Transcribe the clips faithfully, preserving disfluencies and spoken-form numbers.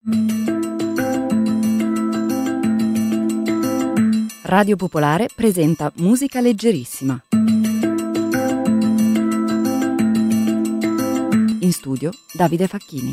Radio Popolare presenta Musica Leggerissima. In studio Davide Facchini.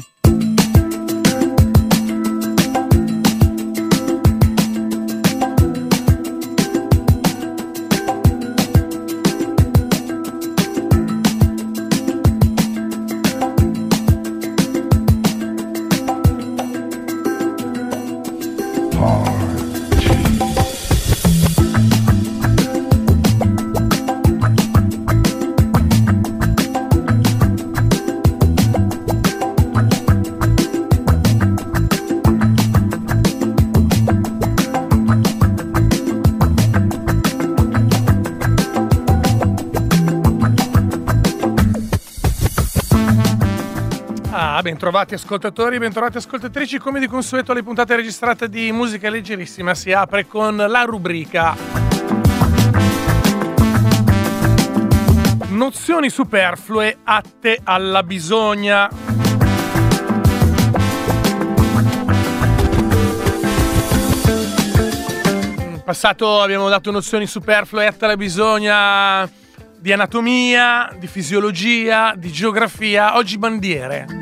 Bentrovati ascoltatori, bentrovati ascoltatrici. Come di consueto alle puntate registrate di Musica Leggerissima si apre con la rubrica Nozioni superflue atte alla bisogna. In passato abbiamo dato nozioni superflue atte alla bisogna di anatomia, di fisiologia, di geografia, oggi bandiere.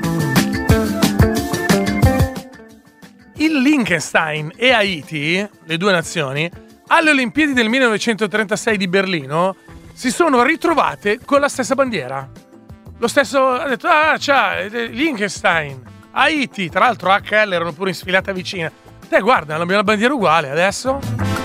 Il Liechtenstein e Haiti, le due nazioni, alle Olimpiadi del millenovecentotrentasei di Berlino si sono ritrovate con la stessa bandiera. Lo stesso ha detto, ah, c'è Liechtenstein, Haiti, tra l'altro H L erano pure in sfilata vicina. Te guarda, abbiamo la bandiera uguale adesso.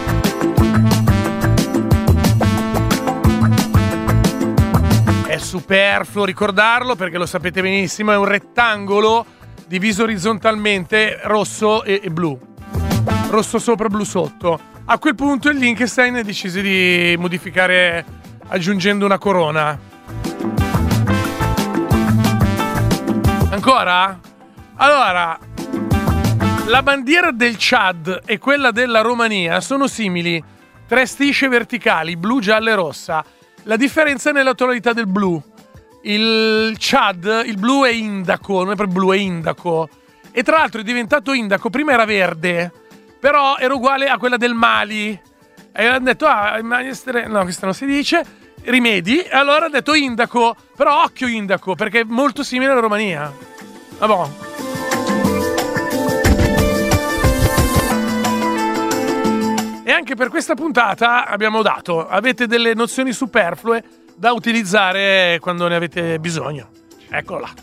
È superfluo ricordarlo perché lo sapete benissimo, è un rettangolo diviso orizzontalmente rosso e, e blu, rosso sopra, blu sotto. A quel punto il Liechtenstein decise di modificare aggiungendo una corona. Ancora? Allora, la bandiera del Chad e quella della Romania sono simili, tre strisce verticali, blu, gialla e rossa. La differenza è nella tonalità del blu. Il Chad, il blu è indaco, non è proprio blu, è indaco. E tra l'altro è diventato indaco, prima era verde, però era uguale a quella del Mali. E hanno detto, ah, no, questo non si dice, rimedi. E allora hanno detto indaco, però occhio indaco, perché è molto simile alla Romania. Vabbè. E anche per questa puntata abbiamo dato, avete delle nozioni superflue da utilizzare quando ne avete bisogno. Eccolo là.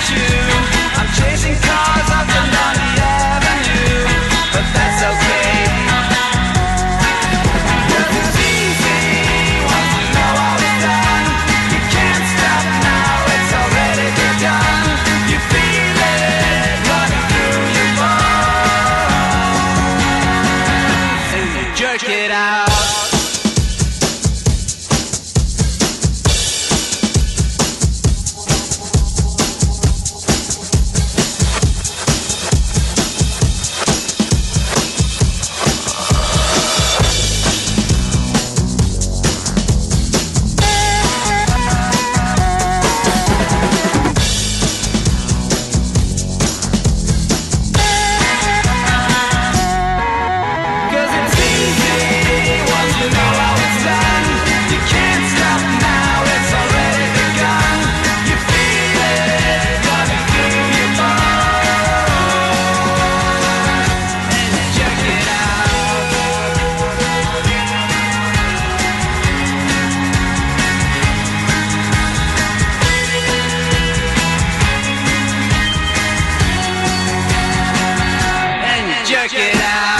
Chasing cars up and down the avenue, but that's okay. jerk it out.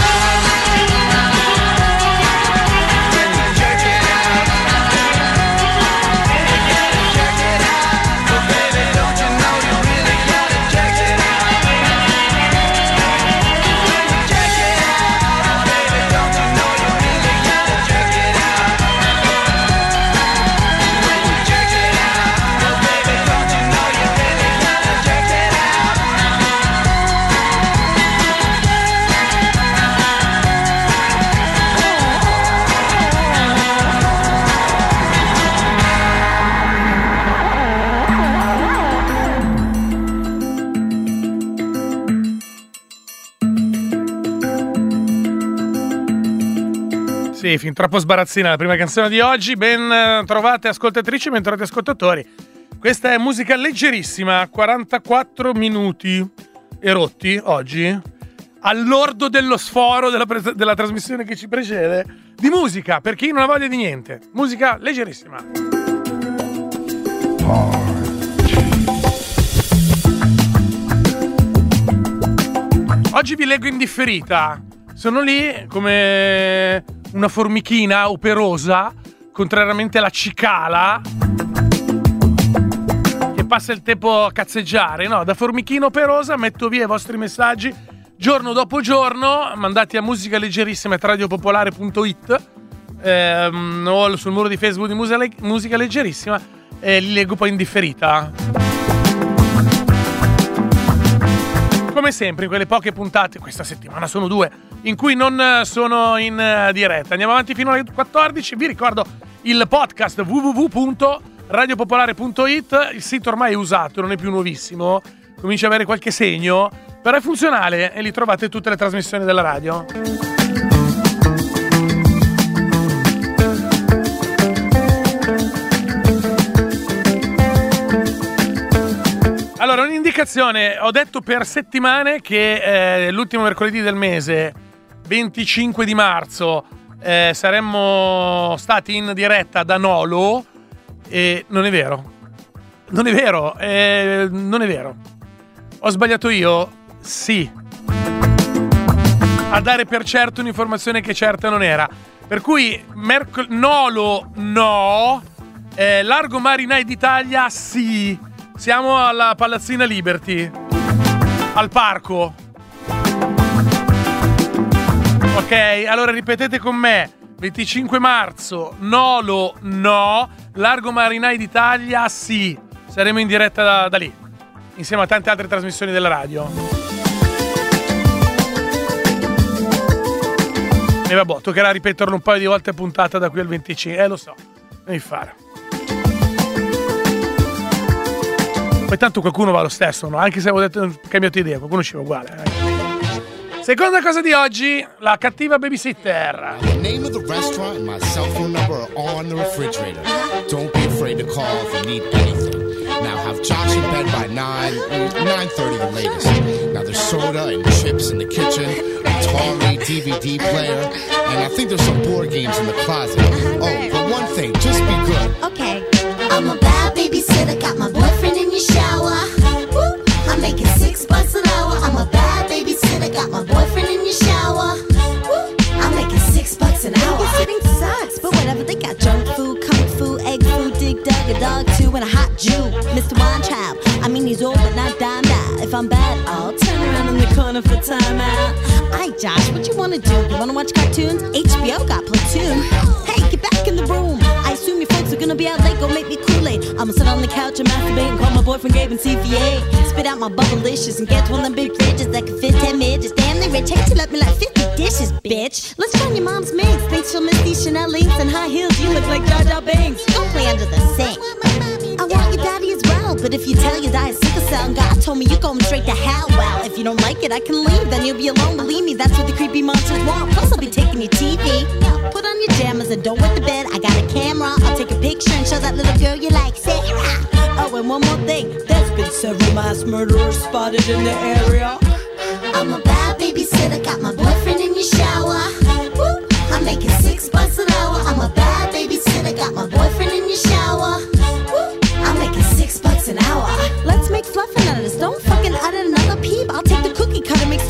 Sì, fin troppo sbarazzina la prima canzone di oggi. Ben trovate ascoltatrici, ben trovate ascoltatori. Questa è musica leggerissima, quarantaquattro minuti erotti oggi, all'ordo dello sforo della, pre- della trasmissione che ci precede, di musica, per chi non ha voglia di niente. Musica leggerissima. Oggi vi leggo in differita. Sono lì come una formichina operosa, contrariamente alla cicala, che passa il tempo a cazzeggiare. No, da formichina operosa metto via i vostri messaggi giorno dopo giorno, mandati a musicaleggerissima at radiopopolare punto it ehm, o sul muro di Facebook di Musica, musica Leggerissima, e li leggo poi in differita. Come sempre in quelle poche puntate, questa settimana sono due, in cui non sono in diretta. Andiamo avanti fino alle quattordici. Vi ricordo il podcast w w w punto radiopopolare punto it. Il sito ormai è usato, non è più nuovissimo, comincia ad avere qualche segno, però è funzionale e lì trovate tutte le trasmissioni della radio. Allora, un'indicazione. Ho detto per settimane che eh, l'ultimo mercoledì del mese, venticinque di marzo, eh, saremmo stati in diretta da Nolo, e non è vero. Non è vero, eh, non è vero. Ho sbagliato io? Sì. A dare per certo un'informazione che certa non era. Per cui merc- Nolo no, eh, Largo Marinai d'Italia sì. Siamo alla Palazzina Liberty, al parco. Ok, allora ripetete con me. venticinque marzo, Nolo no, Largo Marinai d'Italia sì. Saremo in diretta da, da lì, insieme a tante altre trasmissioni della radio. E vabbè, toccherà ripeterlo un paio di volte a puntata da qui al venticinque. Eh, lo so, devi fare. Poi tanto qualcuno va lo stesso, no? Anche se avevo detto, cambiato idea, qualcuno ci va uguale. Eh. Seconda cosa di oggi, la cattiva babysitter. The name of the restaurant and my cell phone number are on the refrigerator. Don't be afraid to call if you need anything. Now have Josh in bed by nine, nine thirty the latest. Now there's soda and chips in the kitchen, Atari D V D player, and I think there's some board games in the closet. Oh, but one thing, just be good. Okay, I'm a bad babysitter, got my boyfriend in your shower. Woo. I'm making six bucks an hour. I'm a bad babysitter, got my boyfriend in your shower. Woo. I'm making six bucks an hour. Babysitting sucks, but whatever. They got junk food, kung fu, egg food, dig dug, a dog too, and a hot Jew. Mister Wine Child, I mean he's old but not dime out. If I'm bad, I'll turn around in the corner for time out. Hi Josh, what you wanna do? You wanna watch cartoons? H B O got Platoon. Hey, get back in the room. I assume your folks are gonna be out late, go make me Kool-Aid. I'ma sit on the couch and masturbate and call my boyfriend Gabe and C V A. Spit out my bubblicious and get one of them big fridges that can fit ten midgets. Damn, they rich, hate to let me like fifty dishes, bitch. Let's join your mom's mix. Thinks she'll miss these Chanel links and high heels. You look like Jar Jar Binks. Don't play under the sink. I want your daddy as well, but if you tell your dad sickle cell, and God told me you're going straight to hell. Well, if you don't like it, I can leave. Then you'll be alone. Believe me, that's what the creepy monsters want. Plus, I'll be taking your T V. Put on your jammers and don't wet the bed. I got a camera. I'll take a picture and show that little girl you like, Sarah. Oh, and one more thing. There's been several mass murderers spotted in the area. I'm a bad babysitter, got my boyfriend in your shower. Woo. I'm making six bucks an hour. I'm a bad babysitter, got my boyfriend in your shower. Woo. I'm making six bucks an hour. Let's make fluffing out of this. Don't fucking add another peep. I'll take the cookie cutter, make soft cookies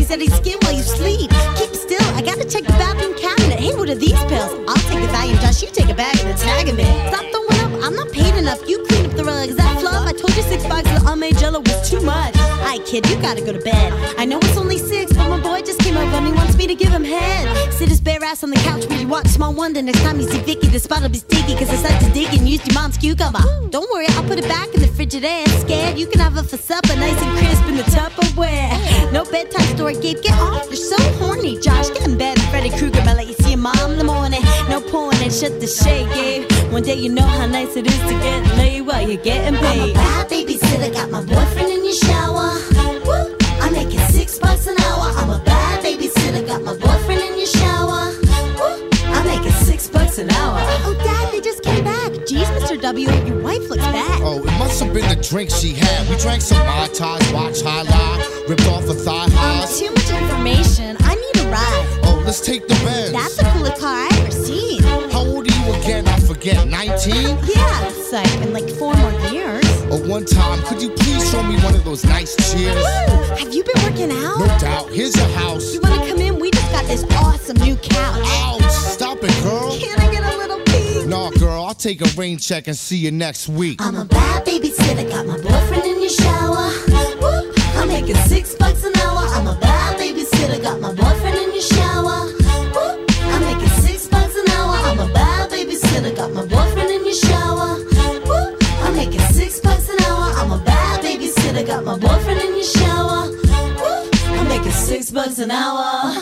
He said he'd skin while you sleep. Keep still, I gotta check the bathroom cabinet. Hey, what are these pills? I'll take the Valium, Josh, you take a bag and it's tagging me. Stop throwing up, I'm not paid enough. You clean up the rug, is that fluff? I told you six bucks of unmade jello was too much. Hi, kid, you gotta go to bed. I know it's only six, but my boy just came over and he wants me to give him head. Sit his bare ass on the couch while you watch Small Wonder. Next time you see Vicky, the spot'll be sticky, cause I started to dig and used your mom's cucumber. Don't worry, I'll put it back in the Frigidaire. Scared, you can have it for supper, nice and crisp in the Tupperware. No bedtime story, Gabe, get off, you're so horny. Josh, get in bed, Freddy Krueger, I'll let you see your mom in the morning. No porn and shut the shade, Gabe. One day you know how nice it is to get laid while you're getting paid. I'm a bad babysitter, got my boyfriend in your shower. Woo! I'm making six bucks an hour. I'm a bad babysitter, got my boyfriend in your shower. Woo! I'm making six bucks an hour. Oh, Dad, they just came back. Jeez, Mister W, your wife looks bad. Oh, it must have been the drink she had. We drank some Mai Tais, watched High Live, ripped off a thigh high. Um, too much information. I need a ride. Oh, let's take the Benz. That's the coolest car I've ever seen. How old are you again? I forget. nineteen? Yeah, it's like in like four more years. Oh, one time, could you please show me one of those nice chairs? Woo! Have you been working out? No doubt. Here's your house. You wanna come in? We just got this awesome new couch. Ouch! Stop it, girl. Can I get a little peek? Nah, girl, I'll take a rain check and see you next week. I'm a bad babysitter, got my boyfriend in your shower. Woo! I'm making six bucks an hour. I'm a bad babysitter, got my boyfriend in your shower. Woo! I'm making six bucks an hour. I'm a bad babysitter, got my boyfriend in your shower. Woo! I'm making six bucks an hour. I'm a bad babysitter, got my boyfriend in your shower. Woo! I'm making six bucks an hour.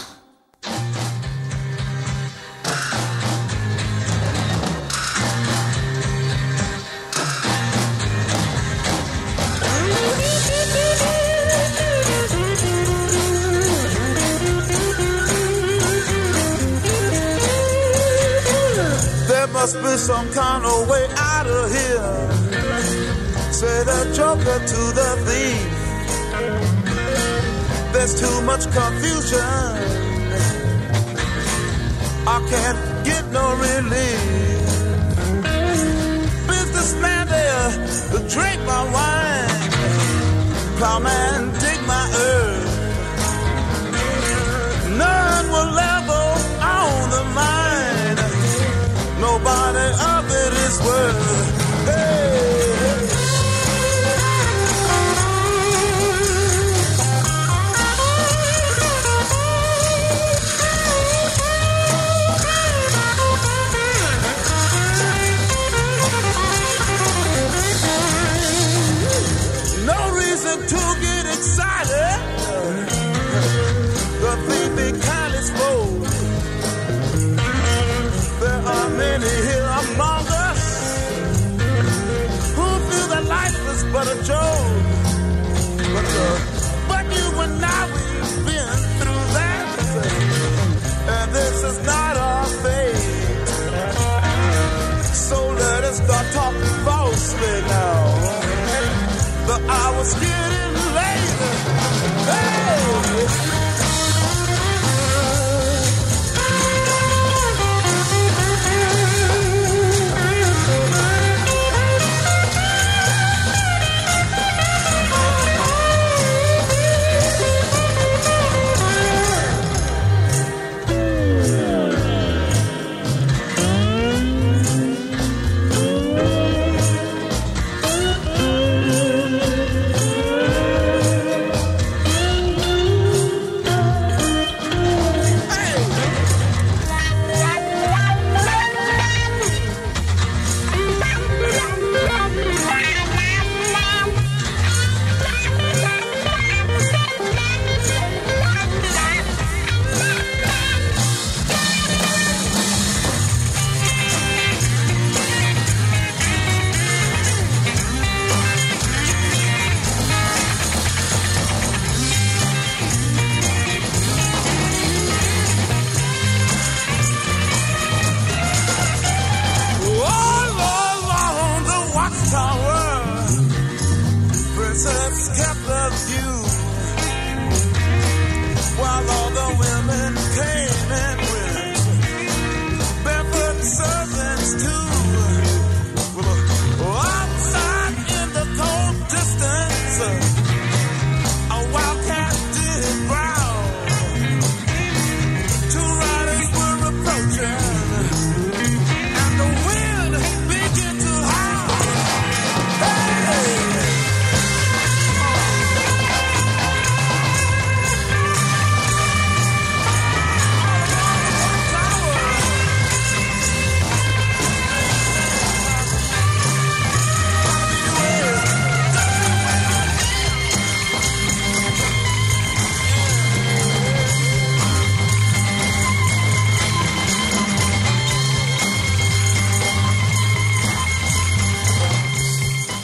Must be some kind of way out of here. Say the joker to the thief. There's too much confusion. I can't get no relief. Businessman there, drink my wine. Plowman, dig my earth. None will level on the mine. Nobody of it is worth. Hey, no reason to get excited.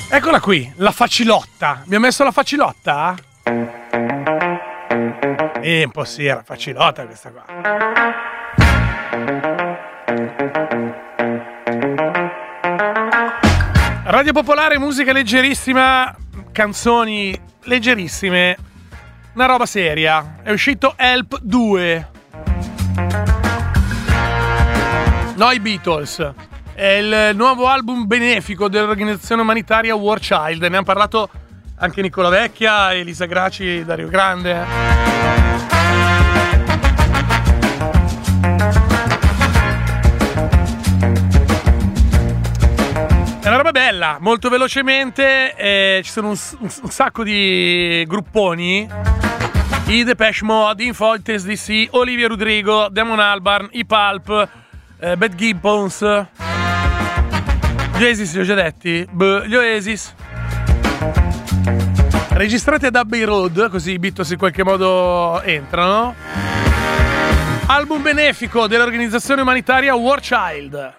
Eccola qui, la facilotta. Mi ha messo la facilotta? Eh, un po' sì, era facilotta questa qua. Radio Popolare, musica leggerissima, canzoni leggerissime, una roba seria. È uscito Help due. No, i Beatles. È il nuovo album benefico dell'organizzazione umanitaria War Child. Ne hanno parlato anche Nicola Vecchia, Elisa Graci da Rio Grande. È una roba bella, molto velocemente. Eh, ci sono un, un, un sacco di grupponi. I Depeche Mode, Infoites D C, Olivia Rodrigo, Damon Albarn, i Pulp, eh, Bad Gibbons. Gli Oasis li ho già detti? Beh, gli Oasis. Registrati ad Abbey Road, così i Beatles in qualche modo entrano. Album benefico dell'organizzazione umanitaria War Child.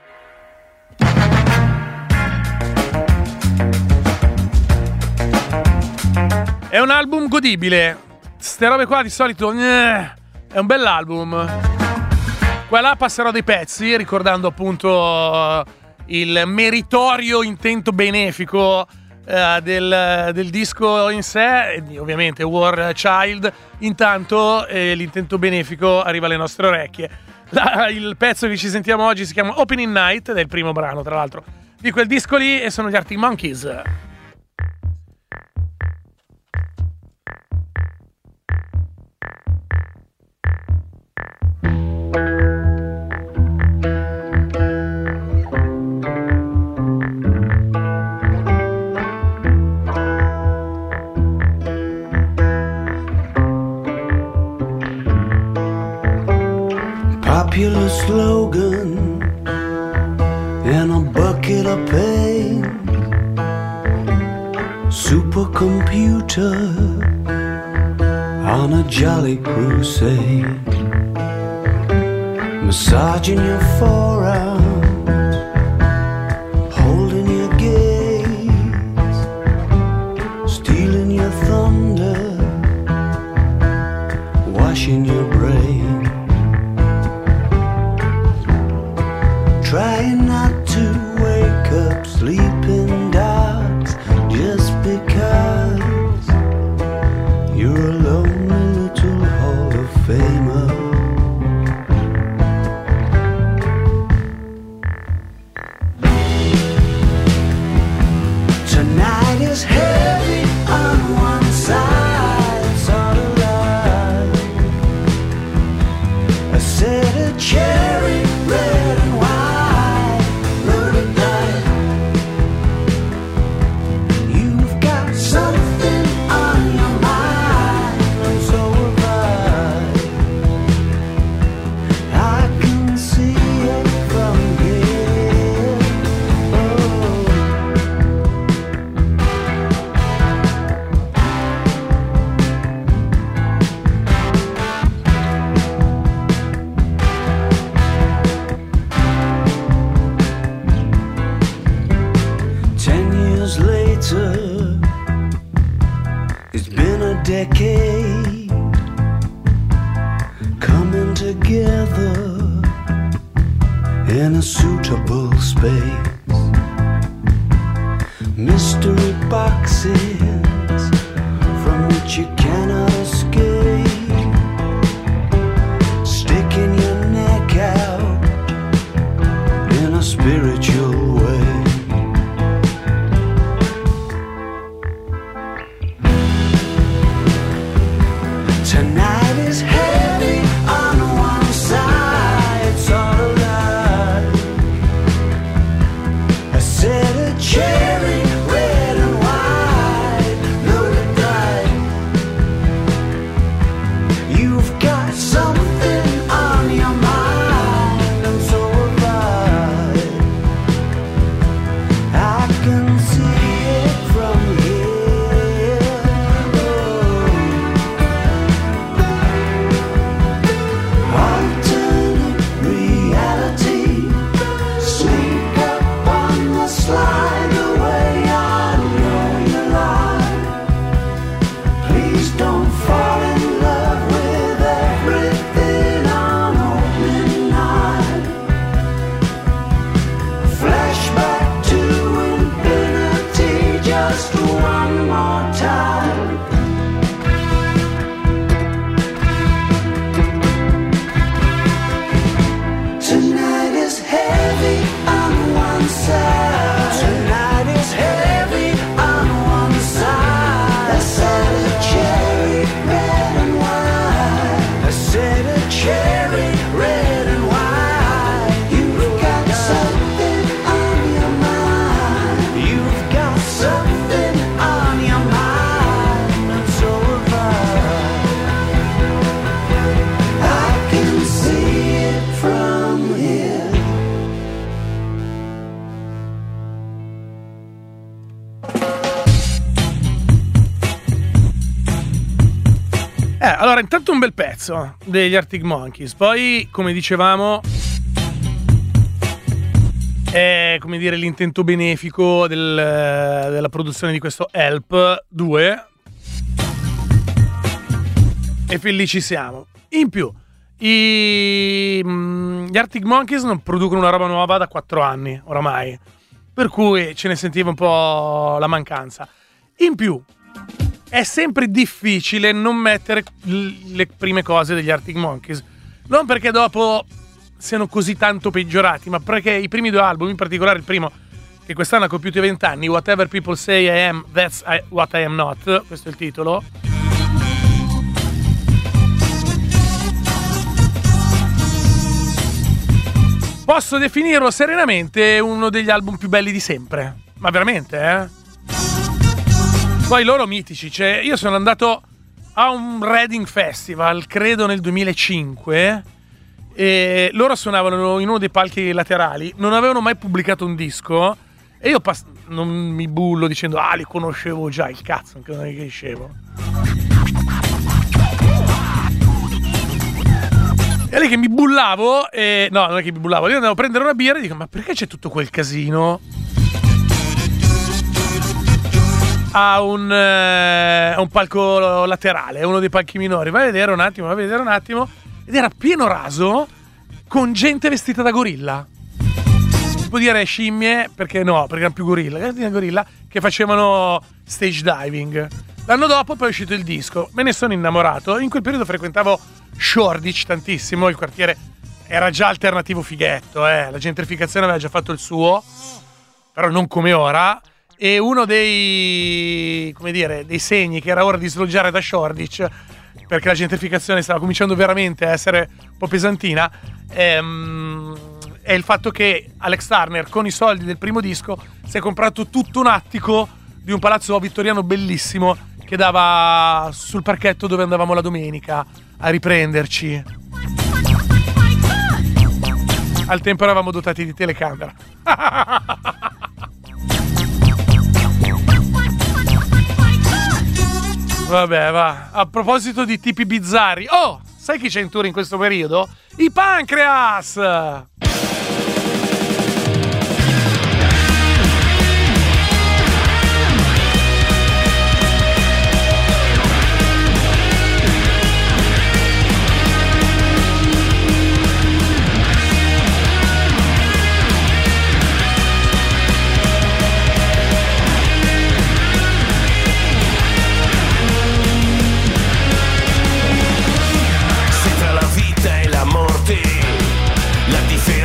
È un album godibile. Ste robe qua di solito eh, è un bell'album. Qua là passerò dei pezzi ricordando appunto il meritorio intento benefico uh, del, del disco in sé, e ovviamente War Child. Intanto eh, l'intento benefico arriva alle nostre orecchie. La, il pezzo che ci sentiamo oggi si chiama Opening Night ed è il primo brano, tra l'altro, di quel disco lì, e sono gli Arctic Monkeys. Popular slogan and a bucket of pain. Supercomputer on a jolly crusade. Massaging your forearms, holding your gaze, stealing your thunder, washing your brain. Trying not to wake up sleeping dogs just because you're a lonely little Hall of Famer. Tonight is heavy on one side, it's all alive. A set of cherry red and white. Decade coming together in a suitable space. Mystery boxes from which you cannot escape. Sticking your neck out in a spiritual way. Tonight is heavy on one side, it's all alive. A set of cherry red and white, loaded bright. You've got something on your mind, and so have I. I can see it from here. Alternate reality, sneak up on the slide away on your Allora, intanto un bel pezzo degli Arctic Monkeys. Poi, come dicevamo, è, come dire, l'intento benefico del, della produzione di questo Help due. E felici siamo. In più, i, gli Arctic Monkeys non producono una roba nuova da quattro anni oramai, per cui ce ne sentiva un po' la mancanza. In più, è sempre difficile non mettere le prime cose degli Arctic Monkeys, non perché dopo siano così tanto peggiorati, ma perché i primi due album, in particolare il primo che quest'anno ha compiuto i vent'anni, Whatever People Say I Am, That's I, What I Am Not, questo è il titolo. Posso definirlo serenamente uno degli album più belli di sempre, ma veramente, eh? Poi loro mitici, cioè io sono andato a un Reading Festival, credo nel duemilacinque, e loro suonavano in uno dei palchi laterali, non avevano mai pubblicato un disco, e io pass- non mi bullo dicendo ah li conoscevo già, il cazzo, non credo che dicevo. E lì che mi bullavo, e no, non è che mi bullavo, io andavo a prendere una birra e dico ma perché c'è tutto quel casino? A un, eh, un palco laterale, uno dei palchi minori. Vai a vedere un attimo, vai a vedere un attimo. Ed era pieno raso con gente vestita da gorilla. Si può dire scimmie, perché no, perché erano più gorilla, gorilla che facevano stage diving. L'anno dopo poi è uscito il disco, me ne sono innamorato. In quel periodo frequentavo Shoreditch tantissimo, il quartiere era già alternativo fighetto, eh. La gentrificazione aveva già fatto il suo, però non come ora. E uno dei, come dire, dei segni che era ora di sloggiare da Shoreditch, perché la gentrificazione stava cominciando veramente a essere un po' pesantina, ehm, è il fatto che Alex Turner, con i soldi del primo disco, si è comprato tutto un attico di un palazzo vittoriano bellissimo che dava sul parchetto dove andavamo la domenica a riprenderci. Al tempo eravamo dotati di telecamera. Vabbè, va. A proposito di tipi bizzarri. Oh, sai chi c'è in tour in questo periodo? I Pancreas! La differenza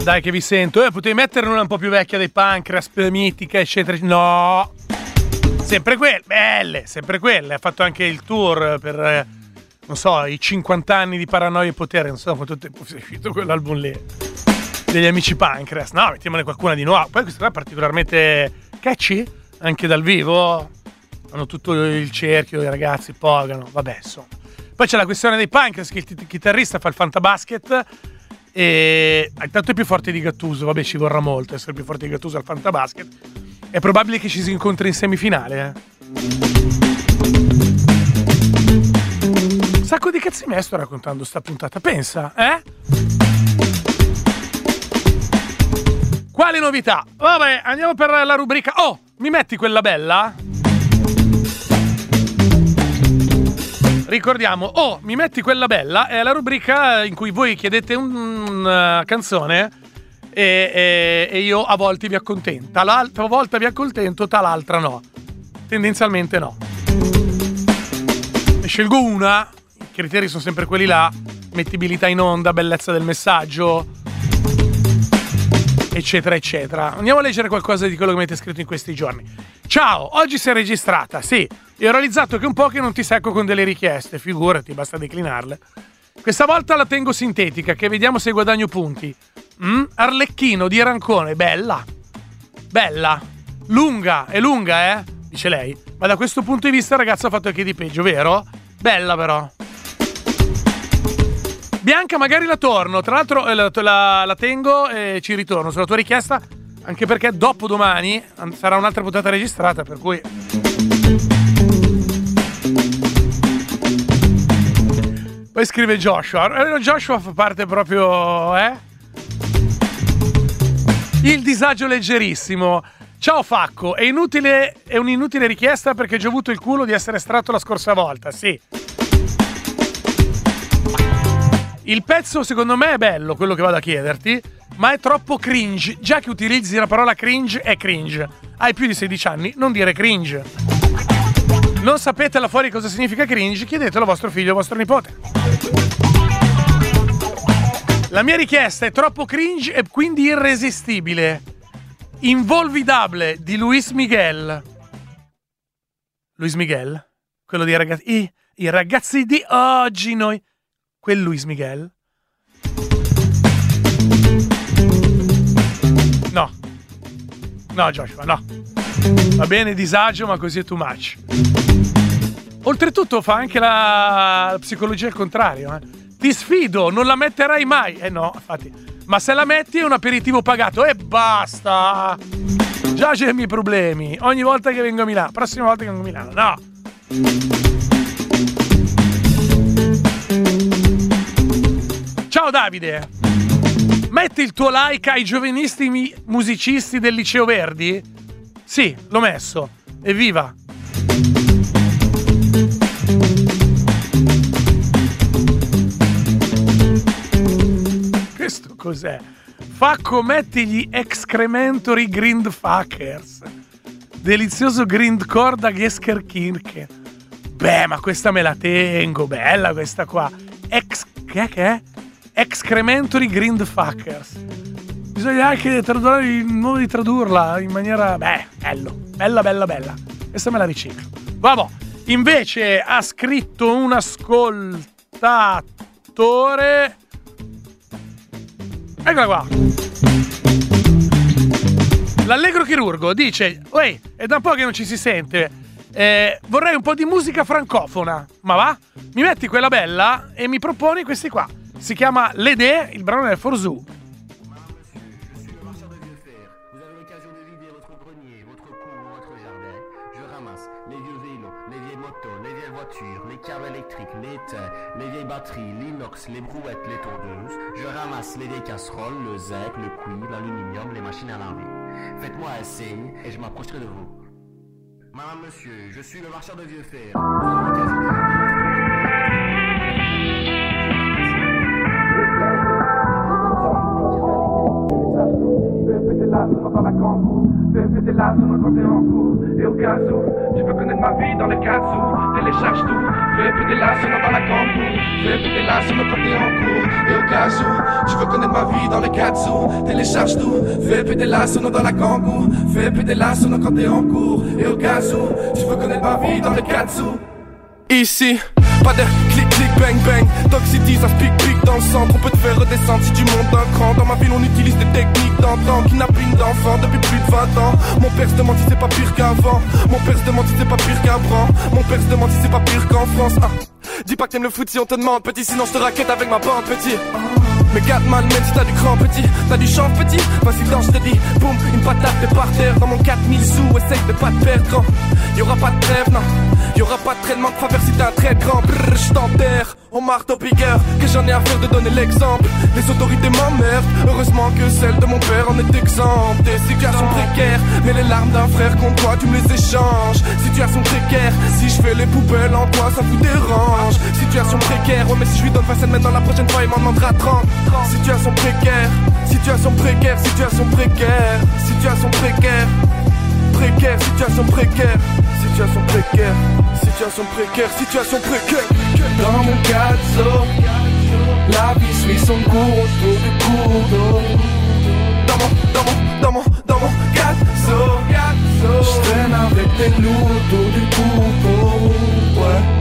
Dai che vi sento. Eh, potevi metterne una un po' più vecchia dei Pancreas, mitica, eccetera. No. Sempre quelle, belle, sempre quelle. Ha fatto anche il tour per, eh, non so, i cinquanta anni di Paranoia e Potere. Non so quanto tempo sia uscito quell'album lì. Degli amici Pancreas. No, mettiamone qualcuna di nuovo. Poi questa qua è particolarmente catchy, anche dal vivo. Hanno tutto il cerchio, i ragazzi pogano. Vabbè, insomma. Poi c'è la questione dei Pancreas, che il chitarrista fa il fantabasket. E intanto è più forte di Gattuso. Vabbè, ci vorrà molto essere più forte di Gattuso al fantabasket. È probabile che ci si incontri in semifinale, eh. Un sacco di cazzi me sto raccontando sta puntata. Pensa, eh? Quali novità? Vabbè, andiamo per la rubrica. Oh, mi metti quella bella? Ricordiamo, oh, mi metti quella bella, è la rubrica in cui voi chiedete una canzone e, e, e io a volte vi accontento. L'altra volta vi accontento, tal'altra no. Tendenzialmente no. Ne scelgo una, i criteri sono sempre quelli là, mettibilità in onda, bellezza del messaggio, eccetera, eccetera. Andiamo a leggere qualcosa di quello che mi avete scritto in questi giorni. Ciao, oggi sei registrata, sì. E ho realizzato che un po' che non ti secco con delle richieste, figurati, basta declinarle. Questa volta la tengo sintetica, che vediamo se guadagno punti. Mm? Arlecchino di Arancone, bella. Bella. Lunga, è lunga, eh? Dice lei. Ma da questo punto di vista, ragazzo, ha fatto anche di peggio, vero? Bella, però. Bianca, magari la torno. Tra l'altro, eh, la, la, la tengo e ci ritorno sulla tua richiesta, anche perché dopo domani sarà un'altra puntata registrata, per cui... Poi scrive Joshua. Joshua fa parte proprio, eh? Il disagio leggerissimo. Ciao Facco, è inutile, è un'inutile richiesta perché ho già avuto il culo di essere estratto la scorsa volta, sì. Il pezzo secondo me è bello, quello che vado a chiederti, ma è troppo cringe. Già che utilizzi la parola cringe, è cringe. Hai più di sedici anni, non dire cringe. Non sapete là fuori cosa significa cringe? Chiedetelo a vostro figlio o a vostro nipote. La mia richiesta è troppo cringe e quindi irresistibile. Involvidable di Luis Miguel. Luis Miguel? Quello dei ragazzi... I, i ragazzi di oggi noi... Quel Luis Miguel? No. No, Joshua, no. Va bene, disagio, ma così è too much. Oltretutto fa anche la, la psicologia al contrario, eh. Ti sfido, non la metterai mai. Eh no, infatti. Ma se la metti è un aperitivo pagato e basta. Già c'è i miei problemi. Ogni volta che vengo a Milano. Prossima volta che vengo a Milano, no. Ciao Davide. Metti il tuo like ai giovanissimi musicisti del Liceo Verdi? Sì, l'ho messo. Evviva! Questo cos'è? Facco, metti gli excrementory grindfuckers. Delizioso grindcore da Geskerkirche. Beh, ma questa me la tengo. Bella questa qua. Ex... Che è che è? Excrementory grindfuckers. Bisogna anche tradurre il modo di tradurla in maniera... Beh, bello. Bella, bella, bella. Questa me la riciclo. Vabbè. Invece ha scritto un ascoltatore... Eccola qua. L'Allegro Chirurgo dice: uè, è da un po' che non ci si sente. Eh, vorrei un po' di musica francofona. Ma va? Mi metti quella bella e mi proponi questi qua. Si chiama L'Ede, il brano è Forzou. Les câbles électriques, les tais, les vieilles batteries, l'inox, les brouettes, les tondeuses. Je ramasse les vieilles casseroles, le zinc, le cuivre, l'aluminium, les machines à laver. Faites-moi un signe et je m'approcherai de vous. Madame, monsieur, je suis le marchand de vieux fer. Vous avez l'occasion de... La là, sono dans la kangou. Fais péter là, sono quand t'es en cours. Et au cas où, tu veux connaître ma vie dans le kazoo. Télécharge tout, fais péter là, sono dans la kangou. Fais péter là, sono quand t'es en cours. Et au cas où, tu veux connaître ma vie dans le kazoo. Télécharge tout, fais péter là, sono dans la kangou. Fais péter là, sono quand t'es en cours. Et au cas où, tu veux connaître ma vie dans le kazoo. Ici, pas d'air, clic, clic, bang, bang. Toxicity, ça se pique, pique dans le centre. On peut te faire redescendre si tu montes d'un cran. Dans ma ville, on utilise des techniques d'antan. Kidnapping d'enfants depuis plus de vingt ans. Mon père se demande si c'est pas pire qu'avant. Mon père se demande si c'est pas pire qu'Abran. Mon père se demande si c'est pas pire qu'en France. Ah. Dis pas que t'aimes le foot si on te demande, petit. Sinon je te raquette avec ma bande, petit. Mais Gatman, même si t'as du cran, petit. T'as du champ, petit. Vas-y, danse, je te dis. Boum, une patate, t'es par terre. Dans mon quatre mille sous, essaye de pas te perdre, grand. Y'aura pas de trêve, non. Y'aura pas de traitement de faveur si t'es un très grand. Brrr, j't'enterre. Au marteau piqueur, que j'en ai à faire de donner l'exemple. Les autorités m'emmerdent. Heureusement que celle de mon père en est exempte. Des situations précaires, mais les larmes d'un frère contre toi, tu me les échanges. Situation précaire, si je fais les poubelles en toi, ça vous dérange. Situation précaire, ouais, mais si je lui donne vingt cents maintenant, la prochaine fois il m'en demandera trente. Situation précaire, situation précaire, situation précaire, situation précaire, précaire, situation précaire, situation précaire, situation précaire, situation précaire. Dans mon cazzo, la vie suit son cours autour du cours d'eau. Dans mon, dans mon, dans mon, dans mon cazzo, je traîne avec des loups autour du cours, ouais.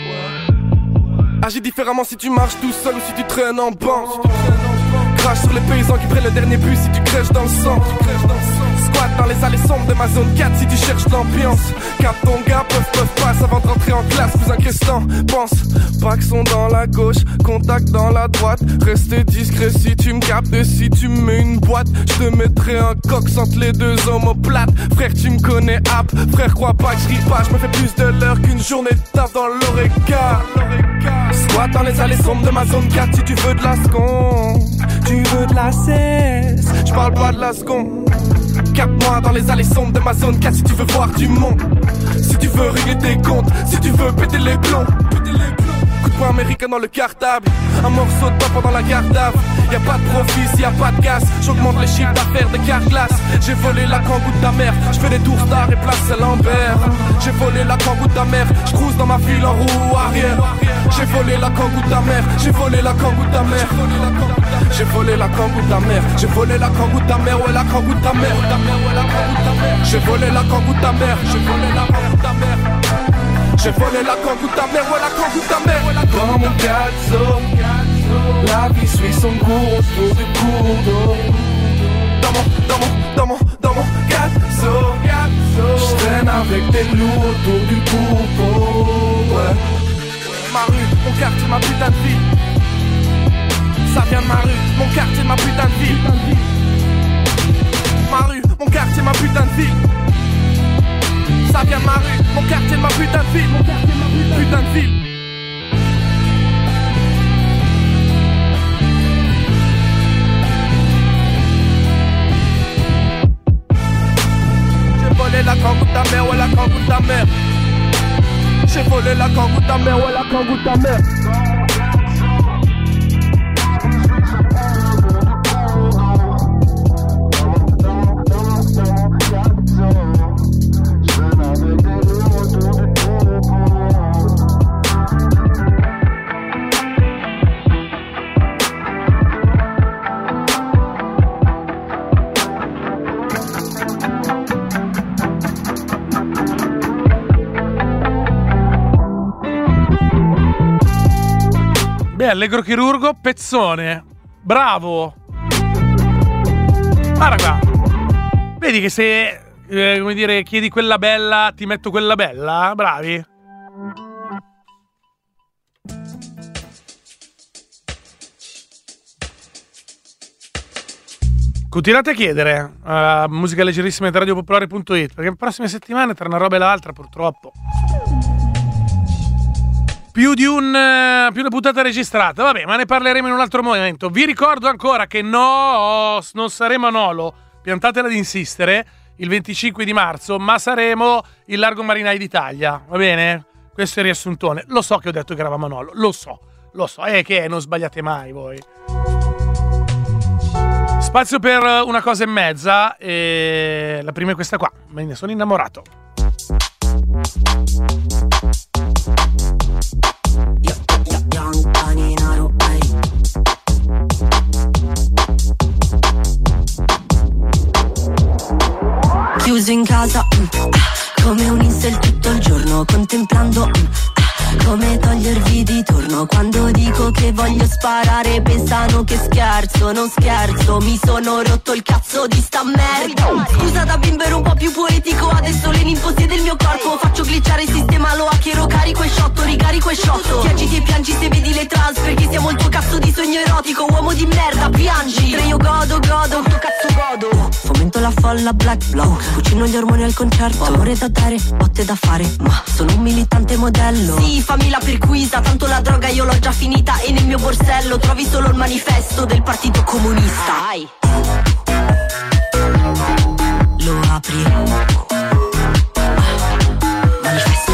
Agis différemment si tu marches tout seul ou si tu traînes en banc. Crache sur les paysans qui prennent le dernier bus si tu crèches dans le sang. Squat dans les allées sombres de ma zone quatre si tu cherches l'ambiance. Cap ton gars, peuvent, peuvent passe avant de rentrer en classe. Plus inquiétant, pense. Pack sont dans la gauche, contact dans la droite. Restez discret si tu me captes. Et si tu me mets une boîte, je te mettrai un cox entre les deux omoplates. Frère, tu me connais, app. Frère, crois pas que je ris pas. Je me fais plus de l'heure qu'une journée de taf dans l'oreca. Squat dans les allées sombres de ma zone quatre si tu veux de la seconde. Tu veux de la cesse, je parle pas de la seconde. Capte-moi dans les allées sombres de ma zone quatre si tu veux voir du monde. Si tu veux régler tes comptes, si tu veux péter les plombs. Coup de poing américain dans le cartable. Un morceau de pain pendant la garde à vue. Y'a pas de profit s'il y a pas de casse. J'augmente les chiffres d'affaires de Carglass. J'ai volé la kangou de ta mère. J'fais des tours stars et place à Lambert. J'ai volé la kangou de ta mère. J'cruise dans ma file en roue arrière. J'ai volé la kangou de ta mère. J'ai volé la kangou de ta mère. J'ai volé la kangou de ta mère. J'ai volé la kangou de ta mère. Ouais, la kangou de ta mère. J'ai volé la kangou de ta mère. J'ai volé la kangou de ta mère. J'ai volé la kangou de ta mère. Ouais, la kangou de ta mère. Dans mon cazzo, la vie suit son cours autour du cours d'eau. Dans mon, dans mon, dans mon, dans mon cazzo, je traîne avec des loups autour du cours d'eau. Ouais. Ma rue, mon quartier, ma putain de vie. Ça vient de ma rue, mon quartier, ma putain de vie. Ma rue, mon quartier, ma putain de vie. Ça vient de ma rue, mon quartier, ma putain de ville. Putain de ville. J'ai volé la kangou de ta mère, ouais la kangou de ta mère. J'ai volé la kangou de ta mère, ouais la kangou de ta mère. Beh, Allegro Chirurgo, pezzone. Bravo. Guarda qua. Vedi che se, eh, come dire, chiedi quella bella, ti metto quella bella? Bravi. Continuate a chiedere a uh, musica leggerissima di radiopopolare punto it, perché le prossime settimane tra una roba e l'altra purtroppo più di un uh, più una puntata registrata. Vabbè, ma ne parleremo in un altro momento. Vi ricordo ancora che no, non saremo a Nolo, piantatela di insistere, il venticinque di marzo, ma saremo il Largo Marinai d'Italia, va bene? Questo è il riassuntone. Lo so che ho detto che eravamo a Nolo, lo so, lo so, è che non sbagliate mai voi. Spazio per una cosa e mezza, e la prima è questa qua, me ne sono innamorato. Chiuso in casa, mm, ah, come un incel tutto il giorno, contemplando, mm, ah, come togliervi di torno. Quando dico che voglio sparare pensano che scherzo, non scherzo, mi sono rotto il cazzo di sta merda. Scusa da bimbo ero un po' più poetico, adesso Lenin possiede il mio corpo. Faccio glitchare il sistema, lo hackero, carico e shotto, ricarico e shotto. Ti agiti e piangi se vedi le trans, perché siamo il tuo cazzo di sogno erotico. Uomo di merda, piangi. Tre io godo, godo, sto cazzo godo. Fomento la folla, black block, cucino gli ormoni al concerto. Amore da dare, botte da fare, ma sono un militante modello. Sì, fammi la perquisa, tanto la droga io l'ho già finita. E nel mio borsello trovi solo il manifesto del partito comunista. Ai. Lo apri, manifesto,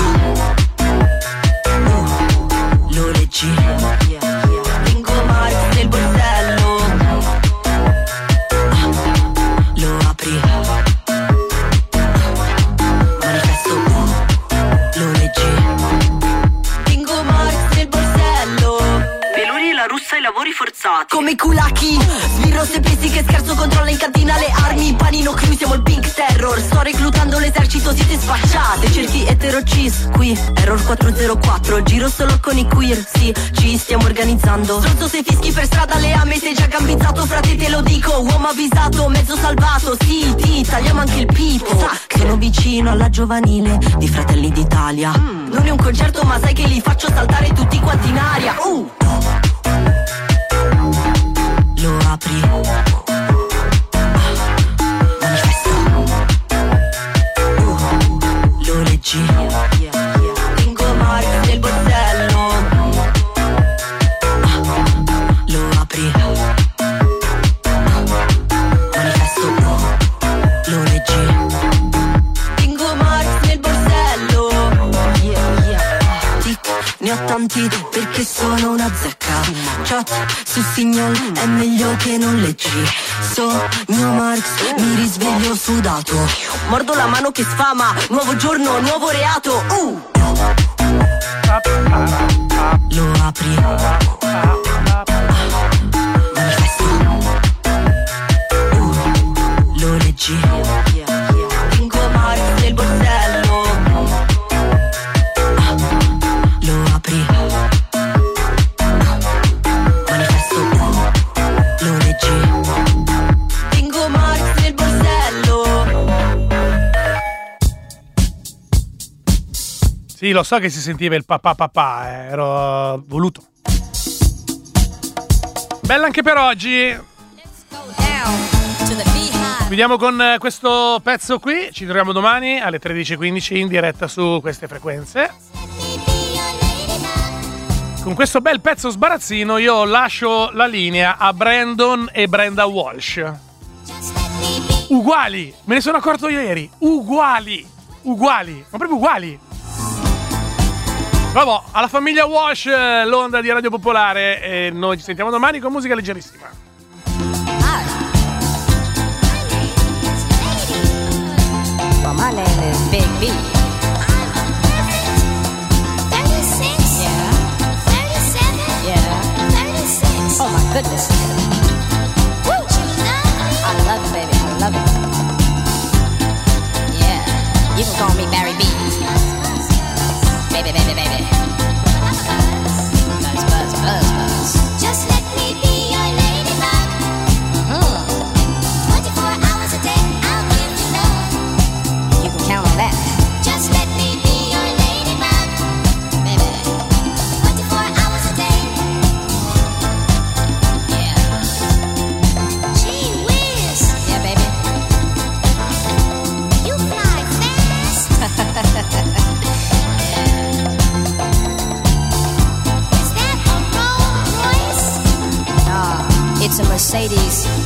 uh, lo leggi, Ringo Marx nel borsello, ah, lo apri, manifesto, uh, lo leggi, Ringo Marx nel borsello. Peloni e la russa ai lavori forzati, come Kulaki, sbirro se pensi che scherzo, controlla in cantina le armi. Panino crew, siamo il pink terror, sto reclutando l'esercito, siete sfacciate. Cerchi etero cis, qui, error quattro zero quattro, giro solo con i queer, sì, ci stiamo organizzando. Stronzo se fischi per strada le ame, sei già gambizzato, frate te lo dico. Uomo avvisato, mezzo salvato, sì, ti tagliamo anche il pipo. Sono vicino alla giovanile di Fratelli d'Italia, mm. Non è un concerto ma sai che li faccio saltare tutti quanti in aria, uh. Lo apri, manifesto, uh, lo leggi, Ringo Marx nel borsello, ah, lo apri, manifesto, uh, lo leggi, Ringo Marx nel borsello, yeah, yeah. Tic, ne ho tanti perché sono una zecca. Chat su Signal è meglio che non leggi. Sogno Marx, mi risveglio sudato. Mordo la mano che sfama, nuovo giorno, nuovo reato. Uh! Lo apri, manifesto, uh, lo leggi, Ringo Marx nel borsello, ah, lo apri, manifesto, uh, lo leggi, Ringo Marx nel borsello. Sì, lo so che si sentiva il papà papà, eh, ero voluto. Bella anche per oggi. Chiudiamo con questo pezzo qui. Ci troviamo domani alle tredici e quindici in diretta su queste frequenze. Con questo bel pezzo sbarazzino io lascio la linea a Brandon e Brenda Walsh. Uguali, me ne sono accorto ieri. Uguali, uguali, ma proprio uguali. Vabbè, alla famiglia Walsh, l'onda di Radio Popolare, e noi ci sentiamo domani con musica leggerissima. Well, my name is Big B. thirty-six. Yeah. thirty-seven. Yeah. thirty-six. Oh my goodness. Woo! I love it, baby. I love it. Yeah. You can call me Barry B. Baby, baby, baby. Buzz, buzz, buzz, buzz. Just let me be your ladybug. Mm. twenty-four hours a day, I'll give you love. You can count on that. Just let me be your ladybug. Baby. twenty-four hours a day. Yeah. Gee whiz. Yeah, baby. You fly fast. It's a Mercedes